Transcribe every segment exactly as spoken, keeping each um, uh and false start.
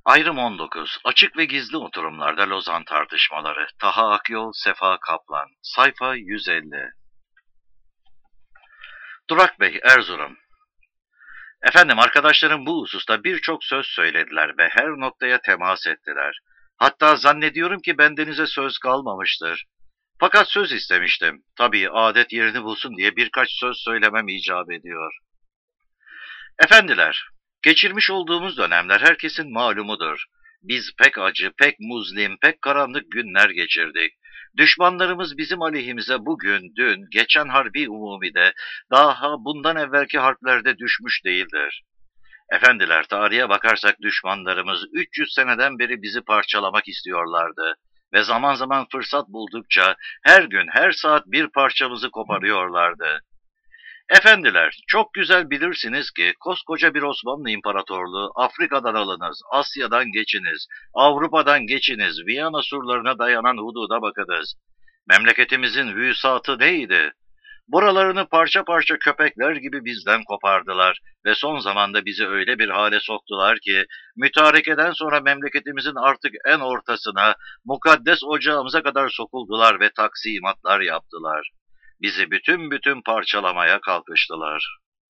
Ayrım on dokuz. Açık ve gizli oturumlarda Lozan tartışmaları. Taha Akyol, Sefa Kaplan. Sayfa yüz elli. Durak Bey, Erzurum. Efendim, arkadaşlarım bu hususta birçok söz söylediler ve her noktaya temas ettiler. Hatta zannediyorum ki bendenize söz kalmamıştır. Fakat söz istemiştim. Tabii adet yerini bulsun diye birkaç söz söylemem icap ediyor. Efendiler, geçirmiş olduğumuz dönemler herkesin malumudur. Biz pek acı, pek muzlim, pek karanlık günler geçirdik. Düşmanlarımız bizim aleyhimize bugün, dün, geçen harbi umumide, daha bundan evvelki harplerde düşmüş değildir. Efendiler, tarihe bakarsak düşmanlarımız üç yüz seneden beri bizi parçalamak istiyorlardı. Ve zaman zaman fırsat buldukça her gün, her saat bir parçamızı koparıyorlardı. Efendiler, çok güzel bilirsiniz ki koskoca bir Osmanlı İmparatorluğu Afrika'dan alınız, Asya'dan geçiniz, Avrupa'dan geçiniz, Viyana surlarına dayanan hududa bakınız. Memleketimizin vüsatı neydi? Buralarını parça parça köpekler gibi bizden kopardılar ve son zamanda bizi öyle bir hale soktular ki mütarekeden sonra memleketimizin artık en ortasına, mukaddes ocağımıza kadar sokuldular ve taksimatlar yaptılar. Bizi bütün bütün parçalamaya kalkıştılar.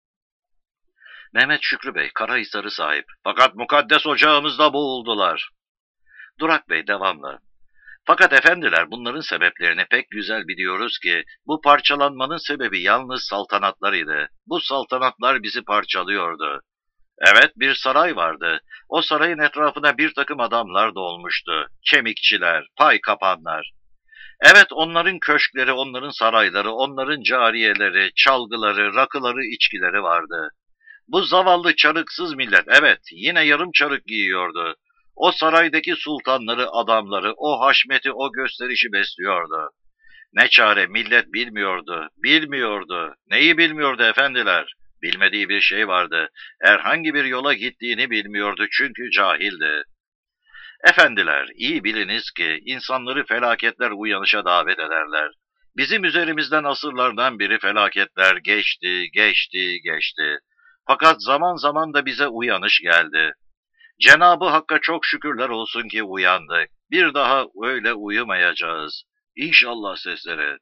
Mehmet Şükrü Bey, Karahisar'ı sahip. Fakat mukaddes ocağımızda boğuldular. Durak Bey, devamlı. Fakat efendiler, bunların sebeplerini pek güzel biliyoruz ki bu parçalanmanın sebebi yalnız saltanatlarıydı. Bu saltanatlar bizi parçalıyordu. Evet, bir saray vardı. O sarayın etrafına bir takım adamlar dolmuştu. Kemikçiler, pay kapanlar. Evet, onların köşkleri, onların sarayları, onların cariyeleri, çalgıları, rakıları, içkileri vardı. Bu zavallı çarıksız millet, evet, yine yarım çarık giyiyordu. O saraydaki sultanları, adamları, o haşmeti, o gösterişi besliyordu. Ne çare, millet bilmiyordu, bilmiyordu. Neyi bilmiyordu efendiler? Bilmediği bir şey vardı. Herhangi bir yola gittiğini bilmiyordu çünkü cahildi. Efendiler, iyi biliniz ki insanları felaketler uyanışa davet ederler. Bizim üzerimizden asırlardan beri felaketler geçti, geçti, geçti. Fakat zaman zaman da bize uyanış geldi. Cenab-ı Hakk'a çok şükürler olsun ki uyandık. Bir daha öyle uyumayacağız. İnşallah sesleri.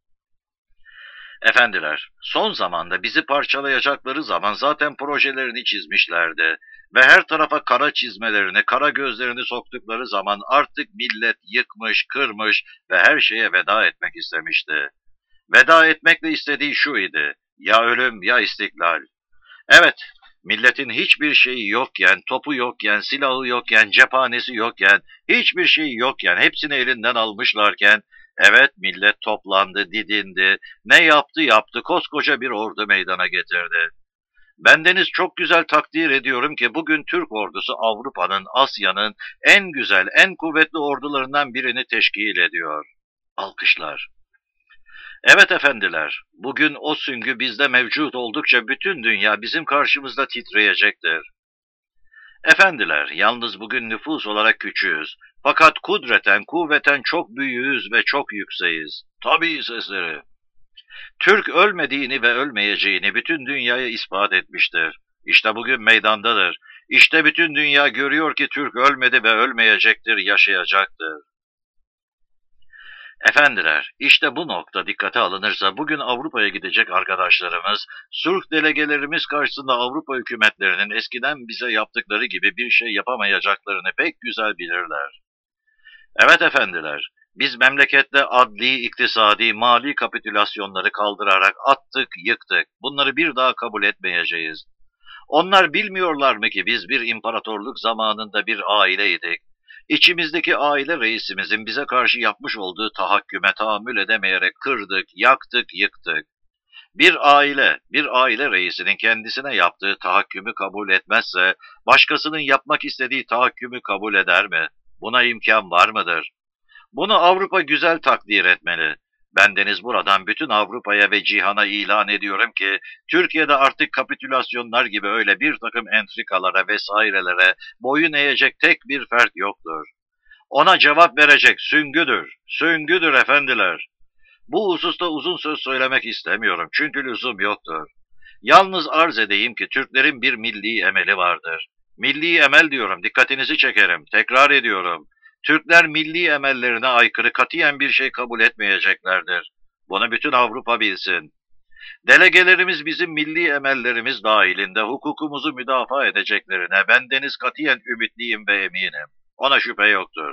Efendiler, son zamanda bizi parçalayacakları zaman zaten projelerini çizmişlerdi ve her tarafa kara çizmelerini, kara gözlerini soktukları zaman artık millet yıkmış, kırmış ve her şeye veda etmek istemişti. Veda etmekle istediği şu idi, ya ölüm ya istiklal. Evet, milletin hiçbir şeyi yokken, topu yokken, silahı yokken, cephanesi yokken, hiçbir şeyi yokken, hepsini elinden almışlarken, evet millet toplandı, didindi, ne yaptı yaptı, koskoca bir ordu meydana getirdi. Bendeniz çok güzel takdir ediyorum ki bugün Türk ordusu Avrupa'nın, Asya'nın en güzel, en kuvvetli ordularından birini teşkil ediyor. Alkışlar. Evet efendiler, bugün o süngü bizde mevcut oldukça bütün dünya bizim karşımızda titreyecektir. Efendiler, yalnız bugün nüfus olarak küçüğüz. Fakat kudreten, kuvveten çok büyüğüz ve çok yükseğiz. Tabii sesleri. Türk ölmediğini ve ölmeyeceğini bütün dünyaya ispat etmiştir. İşte bugün meydandadır. İşte bütün dünya görüyor ki Türk ölmedi ve ölmeyecektir, yaşayacaktır. Efendiler, işte bu nokta dikkate alınırsa bugün Avrupa'ya gidecek arkadaşlarımız, sulh delegelerimiz karşısında Avrupa hükümetlerinin eskiden bize yaptıkları gibi bir şey yapamayacaklarını pek güzel bilirler. Evet efendiler, biz memlekette adli, iktisadi, mali kapitülasyonları kaldırarak attık, yıktık. Bunları bir daha kabul etmeyeceğiz. Onlar bilmiyorlar mı ki biz bir imparatorluk zamanında bir aileydik? İçimizdeki aile reisimizin bize karşı yapmış olduğu tahakküme tahammül edemeyerek kırdık, yaktık, yıktık. Bir aile, bir aile reisinin kendisine yaptığı tahakkümü kabul etmezse, başkasının yapmak istediği tahakkümü kabul eder mi? Buna imkan var mıdır? Bunu Avrupa güzel takdir etmeli. Bendeniz buradan bütün Avrupa'ya ve cihana ilan ediyorum ki, Türkiye'de artık kapitülasyonlar gibi öyle bir takım entrikalara vesairelere boyun eğecek tek bir fert yoktur. Ona cevap verecek süngüdür, süngüdür efendiler. Bu hususta uzun söz söylemek istemiyorum çünkü lüzum yoktur. Yalnız arz edeyim ki Türklerin bir milli emeli vardır. Milli emel diyorum, dikkatinizi çekerim, tekrar ediyorum. Türkler milli emellerine aykırı katiyen bir şey kabul etmeyeceklerdir. Bunu bütün Avrupa bilsin. Delegelerimiz bizim milli emellerimiz dahilinde hukukumuzu müdafaa edeceklerine bendeniz katiyen ümitliyim ve eminim. Ona şüphe yoktur.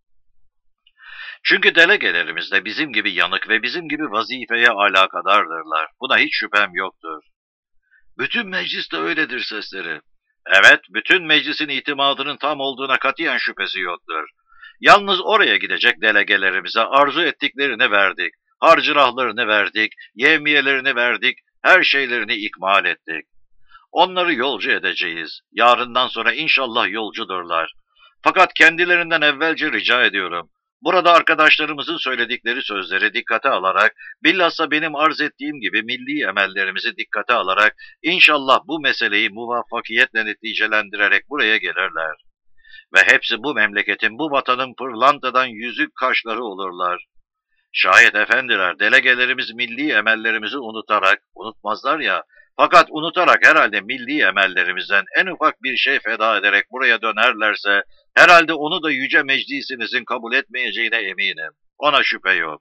Çünkü delegelerimiz de bizim gibi yanık ve bizim gibi vazifeye alakadardırlar. Buna hiç şüphem yoktur. Bütün meclis de öyledir sesleri. Evet, bütün meclisin itimadının tam olduğuna katiyen şüphesi yoktur. Yalnız oraya gidecek delegelerimize arzu ettiklerini verdik. Harcırahlarını verdik, yevmiyelerini verdik, her şeylerini ikmal ettik. Onları yolcu edeceğiz. Yarından sonra inşallah yolcudurlar. Fakat kendilerinden evvelce rica ediyorum. Burada arkadaşlarımızın söyledikleri sözleri dikkate alarak, bilhassa benim arz ettiğim gibi milli emellerimizi dikkate alarak, inşallah bu meseleyi muvaffakiyetle neticelendirerek buraya gelirler. Ve hepsi bu memleketin, bu vatanın pırlantadan yüzük kaşları olurlar. Şayet efendiler, delegelerimiz milli emellerimizi unutarak, unutmazlar ya, fakat unutarak herhalde milli emellerimizden en ufak bir şey feda ederek buraya dönerlerse, herhalde onu da yüce meclisinizin kabul etmeyeceğine eminim. Ona şüphe yok.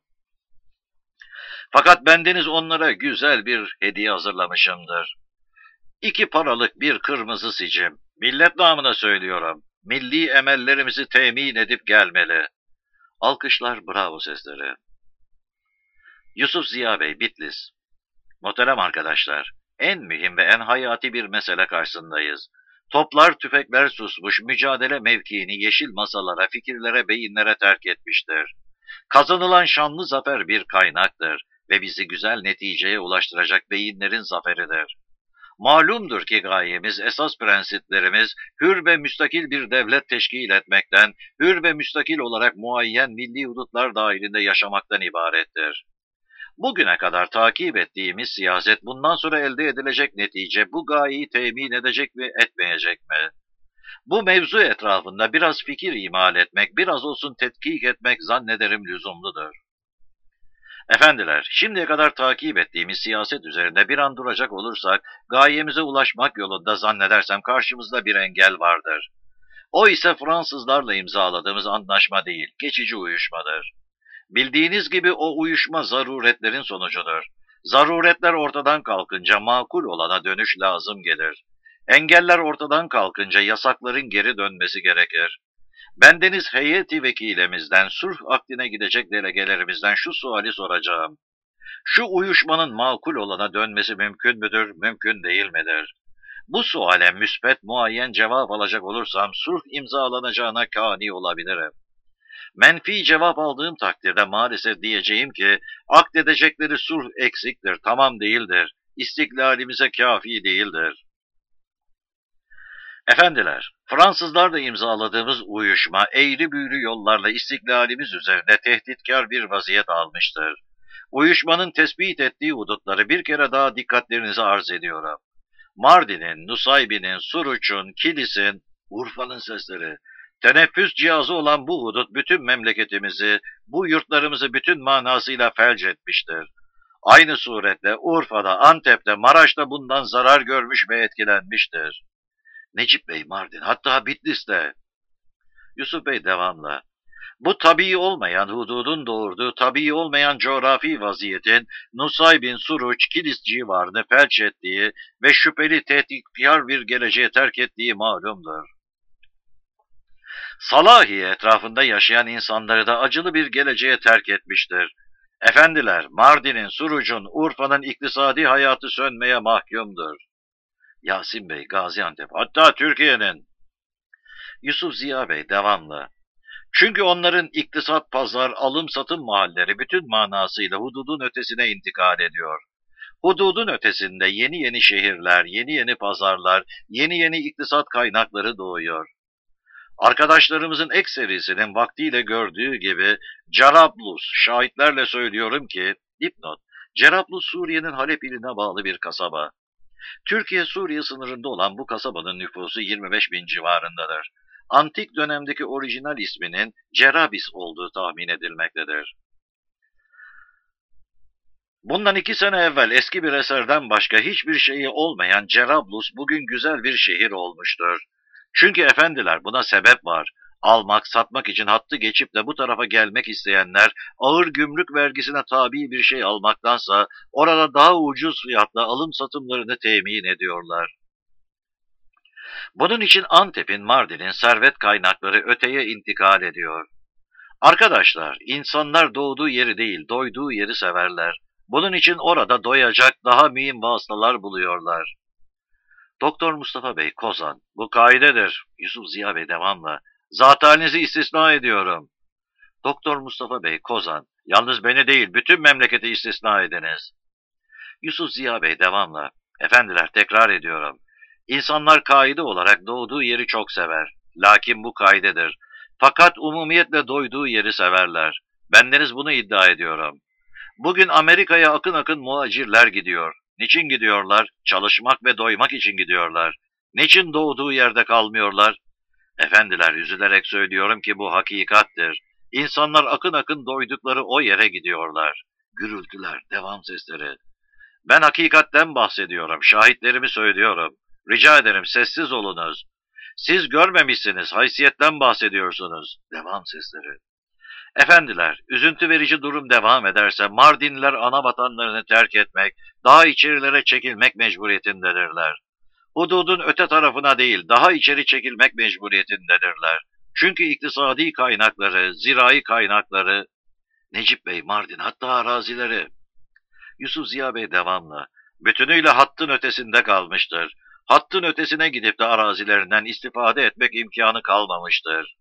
Fakat bendeniz onlara güzel bir hediye hazırlamışımdır. İki paralık bir kırmızı sicim. Millet namına söylüyorum. Milli emellerimizi temin edip gelmeli. Alkışlar, bravo sesleri. Yusuf Ziya Bey, Bitlis. Muhterem arkadaşlar, en mühim ve en hayati bir mesele karşısındayız. Toplar, tüfekler susmuş, mücadele mevkiini yeşil masalara, fikirlere, beyinlere terk etmiştir. Kazanılan şanlı zafer bir kaynaktır ve bizi güzel neticeye ulaştıracak beyinlerin zaferidir. Malumdur ki gayemiz, esas prensiplerimiz, hür ve müstakil bir devlet teşkil etmekten, hür ve müstakil olarak muayyen milli hudutlar dahilinde yaşamaktan ibarettir. Bugüne kadar takip ettiğimiz siyaset bundan sonra elde edilecek netice bu gayeyi temin edecek mi etmeyecek mi? Bu mevzu etrafında biraz fikir imal etmek, biraz olsun tetkik etmek zannederim lüzumludur. Efendiler, şimdiye kadar takip ettiğimiz siyaset üzerinde bir an duracak olursak, gayemize ulaşmak yolunda zannedersem karşımızda bir engel vardır. O ise Fransızlarla imzaladığımız anlaşma değil, geçici uyuşmadır. Bildiğiniz gibi o uyuşma zaruretlerin sonucudur. Zaruretler ortadan kalkınca makul olana dönüş lazım gelir. Engeller ortadan kalkınca yasakların geri dönmesi gerekir. Bendeniz heyeti vekilemizden, sulh akdine gidecek delegelerimizden şu suali soracağım. Şu uyuşmanın makul olana dönmesi mümkün müdür, mümkün değil midir? Bu suale müspet muayyen cevap alacak olursam sulh imzalanacağına kani olabilirim. Menfi cevap aldığım takdirde maalesef diyeceğim ki akdedecekleri sulh eksiktir, tamam değildir, istiklalimize kafi değildir. Efendiler, Fransızlarla imzaladığımız uyuşma eğri büğrü yollarla istiklalimiz üzerine tehditkar bir vaziyet almıştır. Uyuşmanın tespit ettiği hudutları bir kere daha dikkatlerinize arz ediyorum. Mardin'in, Nusaybin'in, Suruç'un, Kilis'in, Urfa'nın sesleri, teneffüs cihazı olan bu hudut bütün memleketimizi, bu yurtlarımızı bütün manasıyla felç etmiştir. Aynı suretle Urfa'da, Antep'te, Maraş'ta bundan zarar görmüş ve etkilenmiştir. Necip Bey Mardin, hatta Bitlis'te. Yusuf Bey devamla. Bu tabii olmayan hududun doğurduğu tabii olmayan coğrafi vaziyetin Nusaybin, Suruç, Kilis civarını felç ettiği ve şüpheli tehditkar bir geleceğe terk ettiği malumdur. Salahiye etrafında yaşayan insanları da acılı bir geleceğe terk etmiştir. Efendiler, Mardin'in, Suruç'un, Urfa'nın iktisadi hayatı sönmeye mahkumdur. Yasin Bey, Gaziantep, hatta Türkiye'nin. Yusuf Ziya Bey, devamlı. Çünkü onların iktisat, pazar, alım satım mahalleri bütün manasıyla hududun ötesine intikal ediyor. Hududun ötesinde yeni yeni şehirler, yeni yeni pazarlar, yeni yeni iktisat kaynakları doğuyor. Arkadaşlarımızın ekserisinin vaktiyle gördüğü gibi Cerablus, şahitlerle söylüyorum ki, dipnot, Cerablus Suriye'nin Halep iline bağlı bir kasaba. Türkiye-Suriye sınırında olan bu kasabanın nüfusu yirmi beş bin civarındadır. Antik dönemdeki orijinal isminin Cerabis olduğu tahmin edilmektedir. Bundan iki sene evvel eski bir eserden başka hiçbir şeyi olmayan Cerablus bugün güzel bir şehir olmuştur. Çünkü efendiler buna sebep var. Almak, satmak için hattı geçip de bu tarafa gelmek isteyenler ağır gümrük vergisine tabi bir şey almaktansa orada daha ucuz fiyatla alım satımlarını temin ediyorlar. Bunun için Antep'in, Mardin'in servet kaynakları öteye intikal ediyor. Arkadaşlar, insanlar doğduğu yeri değil, doyduğu yeri severler. Bunun için orada doyacak daha mühim vasıtalar buluyorlar. Doktor Mustafa Bey, Kozan, bu kaidedir. Yusuf Ziya Bey devamla. Zat halinizi istisna ediyorum. Doktor Mustafa Bey, Kozan, yalnız beni değil, bütün memleketi istisna ediniz. Yusuf Ziya Bey devamla. Efendiler, tekrar ediyorum. İnsanlar kaide olarak doğduğu yeri çok sever. Lakin bu kaidedir. Fakat umumiyetle doyduğu yeri severler. Bendeniz bunu iddia ediyorum. Bugün Amerika'ya akın akın muhacirler gidiyor. Niçin gidiyorlar? Çalışmak ve doymak için gidiyorlar. Niçin doğduğu yerde kalmıyorlar? Efendiler, üzülerek söylüyorum ki bu hakikattir. İnsanlar akın akın doydukları o yere gidiyorlar. Gürültüler, devam sesleri. Ben hakikatten bahsediyorum, şahitlerimi söylüyorum. Rica ederim sessiz olunuz. Siz görmemişsiniz, haysiyetten bahsediyorsunuz. Devam sesleri. Efendiler, üzüntü verici durum devam ederse Mardinliler ana vatanlarını terk etmek, daha içerilere çekilmek mecburiyetindedirler. Hududun öte tarafına değil, daha içeri çekilmek mecburiyetindedirler. Çünkü iktisadi kaynakları, zirai kaynakları, Necip Bey, Mardin, hatta arazileri. Yusuf Ziya Bey devamlı. Bütünüyle hattın ötesinde kalmıştır. Hattın ötesine gidip de arazilerinden istifade etmek imkanı kalmamıştır.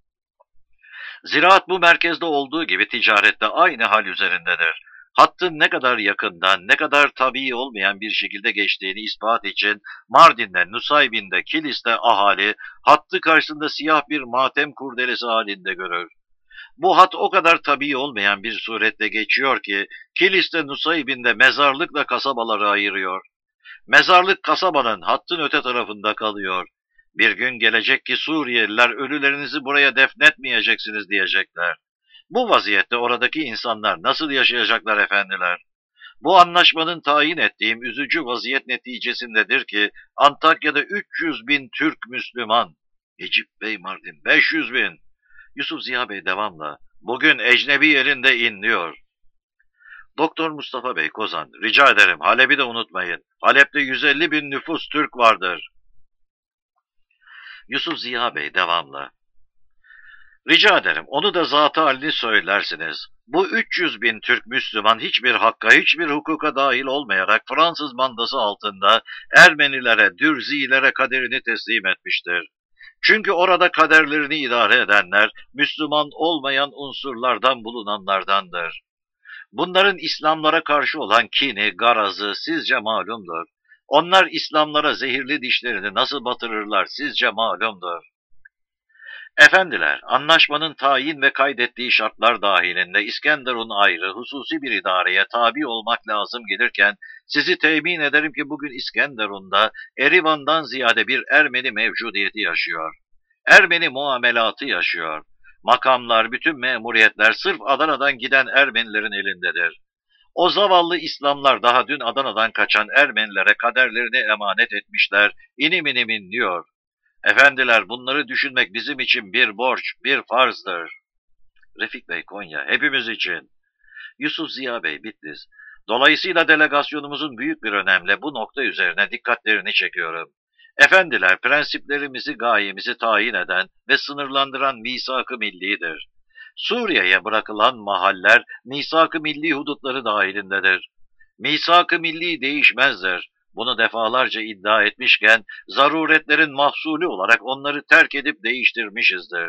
Ziraat bu merkezde olduğu gibi ticarette aynı hal üzerindedir. Hattın ne kadar yakından, ne kadar tabii olmayan bir şekilde geçtiğini ispat için Mardin'de, Nusaybin'de, Kilis'te ahali hattı karşısında siyah bir matem kurdelesi halinde görür. Bu hat o kadar tabii olmayan bir surette geçiyor ki Kilis'te, Nusaybin'de mezarlıkla kasabaları ayırıyor. Mezarlık kasabanın hattın öte tarafında kalıyor. Bir gün gelecek ki Suriyeliler ölülerinizi buraya defnetmeyeceksiniz diyecekler. Bu vaziyette oradaki insanlar nasıl yaşayacaklar efendiler? Bu anlaşmanın tayin ettiğim üzücü vaziyet neticesindedir ki Antakya'da üç yüz bin Türk Müslüman, Necip Bey Mardin beş yüz bin, Yusuf Ziya Bey devamla, bugün ecnebi yerinde inliyor. Doktor Mustafa Bey, Kozan, rica ederim Halep'i de unutmayın. Halep'te yüz elli bin nüfus Türk vardır. Yusuf Ziya Bey devamlı. Rica ederim onu da zat-ı halini söylersiniz. Bu üç yüz bin Türk Müslüman hiçbir hakka, hiçbir hukuka dahil olmayarak Fransız mandası altında Ermenilere, Dürzilere kaderini teslim etmiştir. Çünkü orada kaderlerini idare edenler Müslüman olmayan unsurlardan bulunanlardandır. Bunların İslamlara karşı olan kini, garazı sizce malumdur. Onlar İslamlara zehirli dişlerini nasıl batırırlar sizce malumdur. Efendiler, anlaşmanın tayin ve kaydettiği şartlar dahilinde İskenderun ayrı, hususi bir idareye tabi olmak lazım gelirken, sizi temin ederim ki bugün İskenderun'da Erivan'dan ziyade bir Ermeni mevcudiyeti yaşıyor. Ermeni muamelatı yaşıyor. Makamlar, bütün memuriyetler sırf Adana'dan giden Ermenilerin elindedir. O zavallı İslamlar daha dün Adana'dan kaçan Ermenilere kaderlerini emanet etmişler, inim inim inliyor. Efendiler bunları düşünmek bizim için bir borç, bir farzdır. Refik Bey, Konya, hepimiz için. Yusuf Ziya Bey, Bitlis. Dolayısıyla delegasyonumuzun büyük bir önemle bu nokta üzerine dikkatlerini çekiyorum. Efendiler, prensiplerimizi, gayemizi tayin eden ve sınırlandıran misak-ı millidir. Suriye'ye bırakılan mahaller misak-ı milli hudutları dahilindedir. Misak-ı milli değişmezdir. Bunu defalarca iddia etmişken, zaruretlerin mahsulü olarak onları terk edip değiştirmişizdir.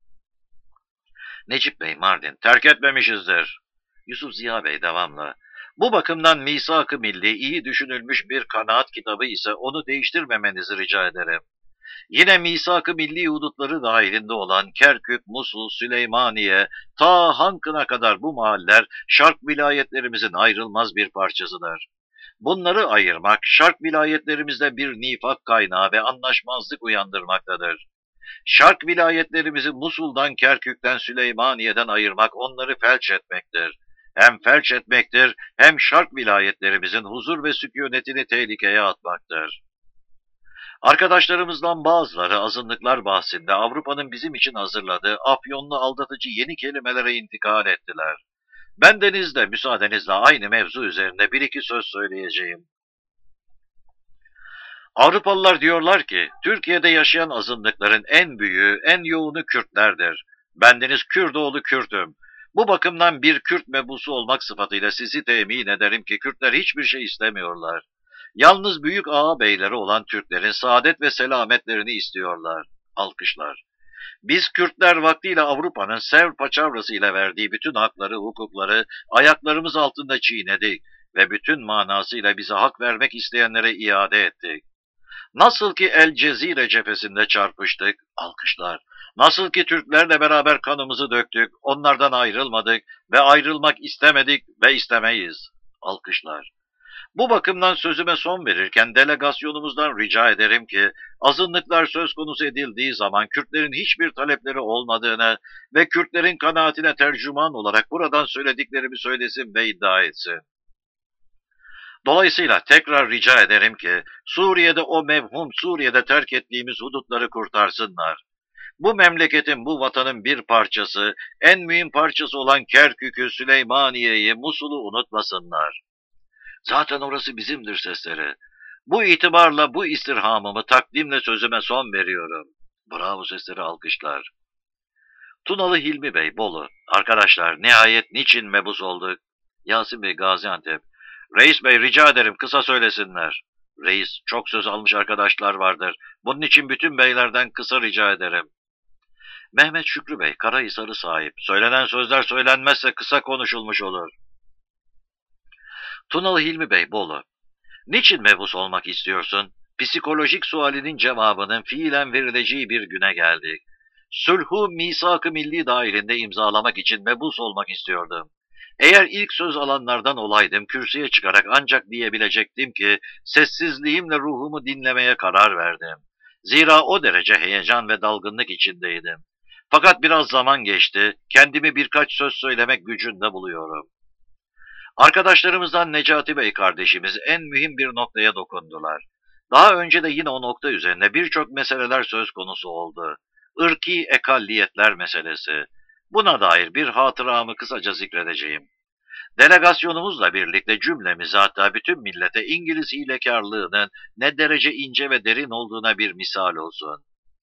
Necip Bey, Mardin, terk etmemişizdir. Yusuf Ziya Bey devamlı. Bu bakımdan misak-ı milli iyi düşünülmüş bir kanaat kitabı ise onu değiştirmemenizi rica ederim. Yine misak-ı milli hudutları dahilinde olan Kerkük, Musul, Süleymaniye, ta Hankın'a kadar bu mahaller şark vilayetlerimizin ayrılmaz bir parçasıdır. Bunları ayırmak, şark vilayetlerimizde bir nifak kaynağı ve anlaşmazlık uyandırmaktadır. Şark vilayetlerimizi Musul'dan, Kerkük'ten, Süleymaniye'den ayırmak onları felç etmektir. Hem felç etmektir, hem şark vilayetlerimizin huzur ve sükunetini tehlikeye atmaktır. Arkadaşlarımızdan bazıları azınlıklar bahsinde Avrupa'nın bizim için hazırladığı afyonlu aldatıcı yeni kelimelere intikal ettiler. Bendeniz de müsaadenizle aynı mevzu üzerinde bir iki söz söyleyeceğim. Avrupalılar diyorlar ki, Türkiye'de yaşayan azınlıkların en büyüğü, en yoğunu Kürtlerdir. Bendeniz Kürdoğlu Kürt'üm. Bu bakımdan bir Kürt mebusu olmak sıfatıyla sizi temin ederim ki Kürtler hiçbir şey istemiyorlar. Yalnız büyük ağa beyleri olan Türklerin saadet ve selametlerini istiyorlar. Alkışlar. Biz Kürtler vaktiyle Avrupa'nın sev paçavrası ile verdiği bütün hakları, hukukları ayaklarımız altında çiğnedik ve bütün manasıyla bize hak vermek isteyenlere iade ettik. Nasıl ki El Cezire cephesinde çarpıştık, alkışlar. Nasıl ki Türklerle beraber kanımızı döktük, onlardan ayrılmadık ve ayrılmak istemedik ve istemeyiz. Alkışlar. Bu bakımdan sözüme son verirken delegasyonumuzdan rica ederim ki, azınlıklar söz konusu edildiği zaman Kürtlerin hiçbir talepleri olmadığını ve Kürtlerin kanaatine tercüman olarak buradan söylediklerimi söylesin ve iddia etsin. Dolayısıyla tekrar rica ederim ki, Suriye'de o mevhum Suriye'de terk ettiğimiz hudutları kurtarsınlar. Bu memleketin, bu vatanın bir parçası, en mühim parçası olan Kerkük'ü, Süleymaniye'yi, Musul'u unutmasınlar. Zaten orası bizimdir sesleri. Bu itibarla bu istirhamımı takdimle sözüme son veriyorum. Bravo sesleri alkışlar. Tunalı Hilmi Bey, Bolu. Arkadaşlar nihayet niçin mebus olduk? Yasin Bey, Gaziantep. Reis Bey rica ederim kısa söylesinler. Reis, çok söz almış arkadaşlar vardır. Bunun için bütün beylerden kısa rica ederim. Mehmet Şükrü Bey, Karahisar'ı sahip. Söylenen sözler söylenmezse kısa konuşulmuş olur. Tunalı Hilmi Bey, Bolu. Niçin mebus olmak istiyorsun? Psikolojik sualinin cevabının fiilen verileceği bir güne geldik. Sülhü misak-ı milli dahilinde imzalamak için mebus olmak istiyordum. Eğer ilk söz alanlardan olaydım, kürsüye çıkarak ancak diyebilecektim ki, sessizliğimle ruhumu dinlemeye karar verdim. Zira o derece heyecan ve dalgınlık içindeydim. Fakat biraz zaman geçti, kendimi birkaç söz söylemek gücünde buluyorum. Arkadaşlarımızdan Necati Bey kardeşimiz en mühim bir noktaya dokundular. Daha önce de yine o nokta üzerine birçok meseleler söz konusu oldu. Irki ekalliyetler meselesi. Buna dair bir hatıramı kısaca zikredeceğim. Delegasyonumuzla birlikte cümlemize, hatta bütün millete İngiliz hilekarlığının ne derece ince ve derin olduğuna bir misal olsun.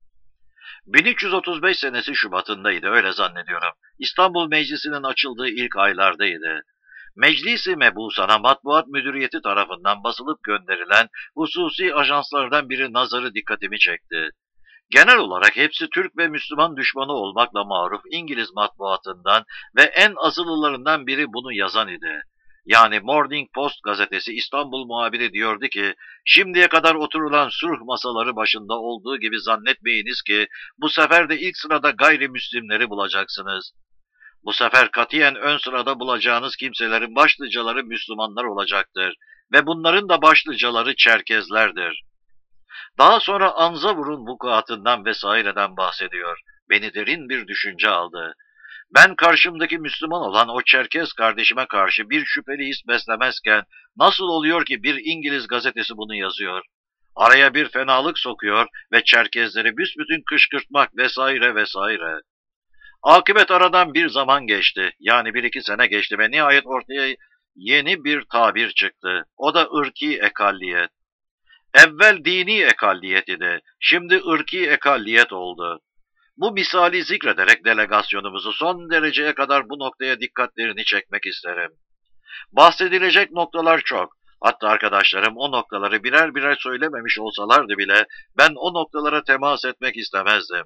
bin üç yüz otuz beş senesi Şubat'ındaydı, öyle zannediyorum. İstanbul Meclisi'nin açıldığı ilk aylardaydı. Meclis-i Mebusana Matbuat Müdüriyeti tarafından basılıp gönderilen hususi ajanslardan biri nazarı dikkatimi çekti. Genel olarak hepsi Türk ve Müslüman düşmanı olmakla maruf İngiliz matbuatından ve en azılılarından biri bunu yazan idi. Yani Morning Post gazetesi İstanbul muhabiri diyordu ki, şimdiye kadar oturulan sulh masaları başında olduğu gibi zannetmeyiniz ki, bu sefer de ilk sırada gayrimüslimleri bulacaksınız. Bu sefer katiyen ön sırada bulacağınız kimselerin başlıcaları Müslümanlar olacaktır ve bunların da başlıcaları Çerkezlerdir. Daha sonra Anzavur'un vukuatından vesaireden bahsediyor. Beni derin bir düşünce aldı. Ben karşımdaki Müslüman olan o Çerkez kardeşime karşı bir şüpheli his beslemezken nasıl oluyor ki bir İngiliz gazetesi bunu yazıyor? Araya bir fenalık sokuyor ve Çerkezleri büsbütün kışkırtmak vesaire vesaire. Akıbet aradan bir zaman geçti, yani bir iki sene geçti ve nihayet ortaya yeni bir tabir çıktı. O da ırki ekalliyet. Evvel dini ekalliyet idi, şimdi ırki ekalliyet oldu. Bu misali zikrederek delegasyonumuzu son dereceye kadar bu noktaya dikkatlerini çekmek isterim. Bahsedilecek noktalar çok. Hatta arkadaşlarım o noktaları birer birer söylememiş olsalardı bile ben o noktalara temas etmek istemezdim.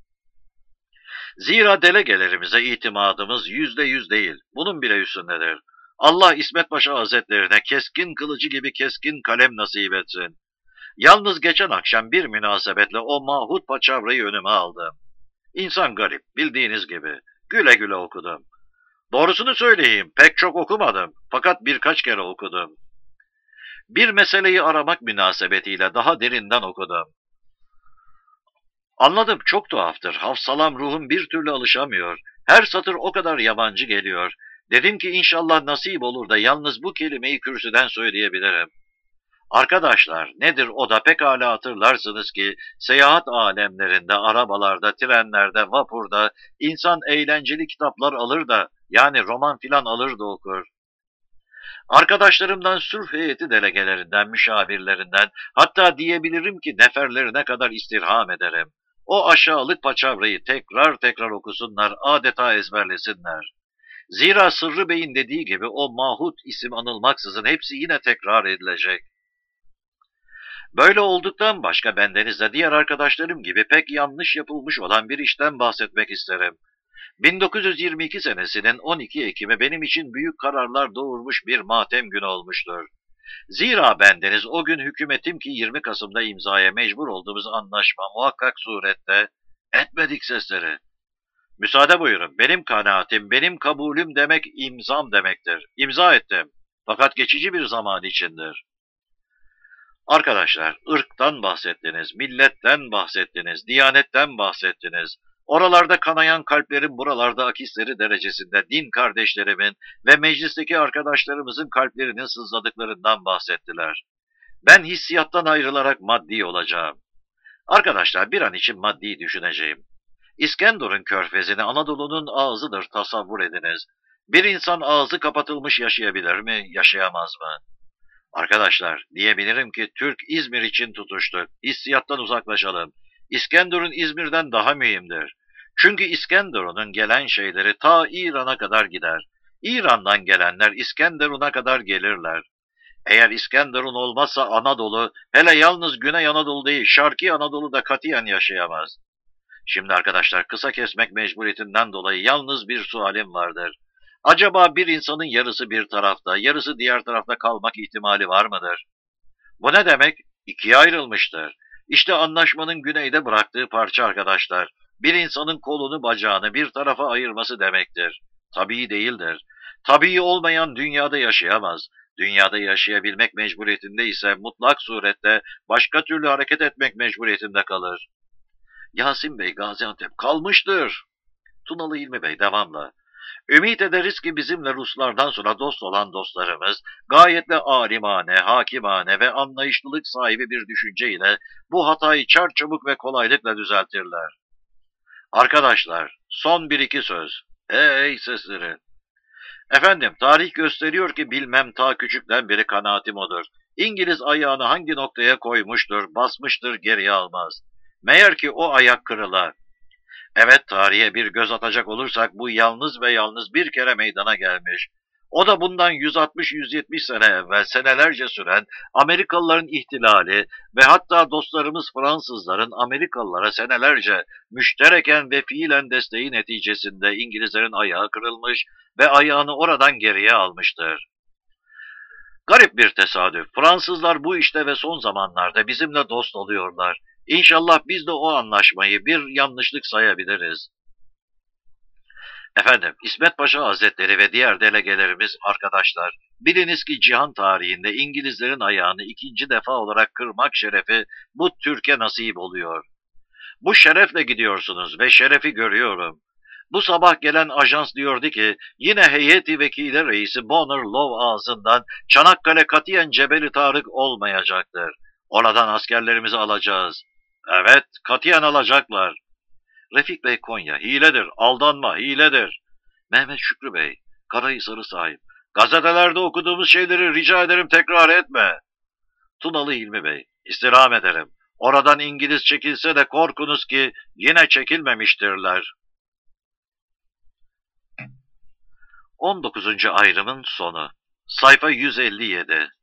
Zira delegelerimize itimadımız yüzde yüz değil, bunun bile üstündedir. Allah İsmet Paşa Hazretlerine keskin kılıcı gibi keskin kalem nasip etsin. Yalnız geçen akşam bir münasebetle o mahut paçavrayı önüme aldım. İnsan garip, bildiğiniz gibi. Güle güle okudum. Doğrusunu söyleyeyim, pek çok okumadım, fakat birkaç kere okudum. Bir meseleyi aramak münasebetiyle daha derinden okudum. Anladım, çok tuhaftır. Hafsalam ruhum bir türlü alışamıyor. Her satır o kadar yabancı geliyor. Dedim ki inşallah nasip olur da yalnız bu kelimeyi kürsüden söyleyebilirim. Arkadaşlar nedir o da pekala hatırlarsınız ki seyahat alemlerinde, arabalarda, trenlerde, vapurda insan eğlenceli kitaplar alır da yani roman filan alır da okur. Arkadaşlarımdan sürf heyeti delegelerinden, müşavirlerinden hatta diyebilirim ki neferlerine kadar istirham ederim. O aşağılık paçavrayı tekrar tekrar okusunlar, adeta ezberlesinler. Zira Sırrı Bey'in dediği gibi o mahut isim anılmaksızın hepsi yine tekrar edilecek. Böyle olduktan başka bendeniz de diğer arkadaşlarım gibi pek yanlış yapılmış olan bir işten bahsetmek isterim. bin dokuz yüz yirmi iki senesinin on iki Ekim'i benim için büyük kararlar doğurmuş bir matem günü olmuştur. Zira bendeniz o gün hükümetim ki yirmi Kasım'da imzaya mecbur olduğumuz anlaşma muhakkak surette etmedik sesleri. Müsaade buyurun, benim kanaatim, benim kabulüm demek imzam demektir. İmza ettim. Fakat geçici bir zaman içindir. Arkadaşlar, ırktan bahsettiniz, milletten bahsettiniz, diyanetten bahsettiniz. Oralarda kanayan kalplerin buralarda akisleri derecesinde din kardeşlerimin ve meclisteki arkadaşlarımızın kalplerinin sızladıklarından bahsettiler. Ben hissiyattan ayrılarak maddi olacağım. Arkadaşlar bir an için maddi düşüneceğim. İskenderun körfezini Anadolu'nun ağzıdır tasavvur ediniz. Bir insan ağzı kapatılmış yaşayabilir mi, yaşayamaz mı? Arkadaşlar, diyebilirim ki Türk İzmir için tutuştuk. Hissiyattan uzaklaşalım. İskenderun İzmir'den daha mühimdir. Çünkü İskenderun'un gelen şeyleri ta İran'a kadar gider. İran'dan gelenler İskenderun'a kadar gelirler. Eğer İskenderun olmazsa Anadolu, hele yalnız Güney Anadolu değil, Şarkı Anadolu'da katiyen yaşayamaz. Şimdi arkadaşlar kısa kesmek mecburiyetinden dolayı yalnız bir sualim vardır. Acaba bir insanın yarısı bir tarafta, yarısı diğer tarafta kalmak ihtimali var mıdır? Bu ne demek? İkiye ayrılmıştır. İşte anlaşmanın güneyde bıraktığı parça arkadaşlar. Bir insanın kolunu bacağını bir tarafa ayırması demektir. Tabii değildir. Tabii olmayan dünyada yaşayamaz. Dünyada yaşayabilmek mecburiyetinde ise mutlak surette başka türlü hareket etmek mecburiyetinde kalır. Yasin Bey Gaziantep kalmıştır. Tunalı İlmi Bey devamla. Ümit ederiz ki bizimle Ruslardan sonra dost olan dostlarımız gayetle alimane, hakimane ve anlayışlılık sahibi bir düşünceyle bu hatayı çarçabuk ve kolaylıkla düzeltirler. Arkadaşlar, son bir iki söz. Hey sesleri. Efendim, tarih gösteriyor ki bilmem ta küçükten beri kanaatim odur. İngiliz ayağını hangi noktaya koymuştur, basmıştır, geriye almaz. Meğer ki o ayak kırıla. Evet, tarihe bir göz atacak olursak bu yalnız ve yalnız bir kere meydana gelmiş. O da bundan yüz altmış yüz yetmiş sene evvel senelerce süren Amerikalıların ihtilali ve hatta dostlarımız Fransızların Amerikalılara senelerce müştereken ve fiilen desteği neticesinde İngilizlerin ayağı kırılmış ve ayağını oradan geriye almıştır. Garip bir tesadüf. Fransızlar bu işte ve son zamanlarda bizimle dost oluyorlar. İnşallah biz de o anlaşmayı bir yanlışlık sayabiliriz. Efendim, İsmet Paşa Hazretleri ve diğer delegelerimiz arkadaşlar, biliniz ki cihan tarihinde İngilizlerin ayağını ikinci defa olarak kırmak şerefi bu Türkiye nasip oluyor. Bu şerefle gidiyorsunuz ve şerefi görüyorum. Bu sabah gelen ajans diyordu ki yine heyeti vekile reisi Bonner Low ağzından Çanakkale katiyen Cebeli Tarık olmayacaktır. Oradan askerlerimizi alacağız. Evet, katiyen alacaklar. Refik Bey Konya, hiledir, aldanma, hiledir. Mehmet Şükrü Bey, Karahisar'ı sahip. Gazetelerde okuduğumuz şeyleri rica ederim tekrar etme. Tunalı Hilmi Bey, istirham ederim. Oradan İngiliz çekilse de korkunuz ki yine çekilmemiştirler. on dokuzuncu ayrımın sonu. Sayfa yüz elli yedi.